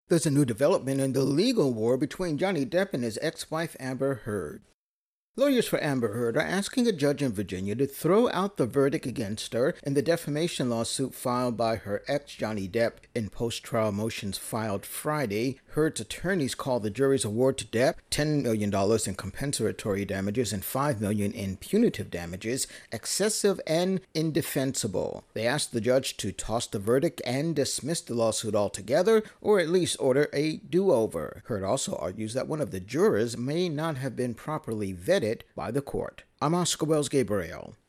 There's a new development in the legal war between Johnny Depp and his ex-wife Amber Heard. Lawyers for Amber Heard are asking a judge in Virginia to throw out the verdict against her in the defamation lawsuit filed by her ex Johnny Depp. In post-trial motions filed Friday, Heard's attorneys called the jury's award to Depp $10 million in compensatory damages and $5 million in punitive damages excessive and indefensible. They asked the judge to toss the verdict and dismiss the lawsuit altogether, or at least order a do-over. Heard also argues that one of the jurors may not have been properly vetted by the court. I'm Oscar Wells Gabriel.